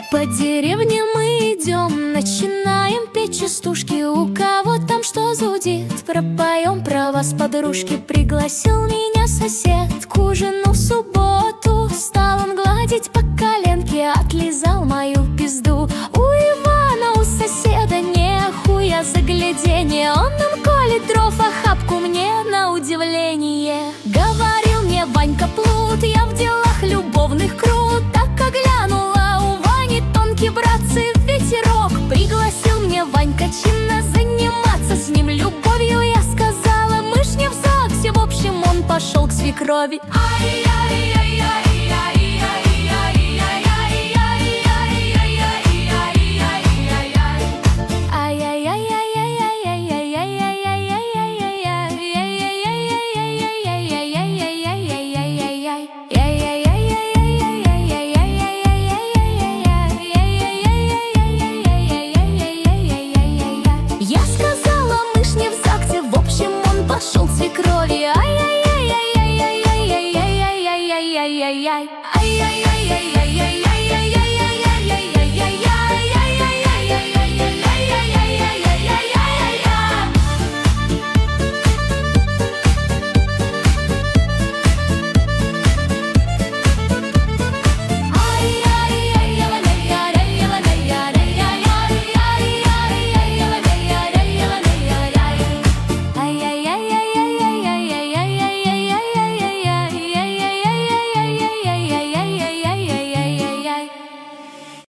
По деревне мы идем, начинаем петь частушки. У кого там что зудит, пропоем про вас, подружки. Пригласил меня сосед к ужину в субботу. Стал он гладить по коленке, отлизал мою пизду. У Ивана, у соседа нехуя загляденье. Он нам колет дров, охапку мне на удивление. Говорил мне Ванька плут, я в делах любовных крут. Так оглянула, у Вани тонкий братцы ветерок. Пригласил мне Ванька чинно заниматься с ним любовью. Я сказала, мы ж не в ЗАГСе, в общем он пошел к свекрови. Ай-яй-яй.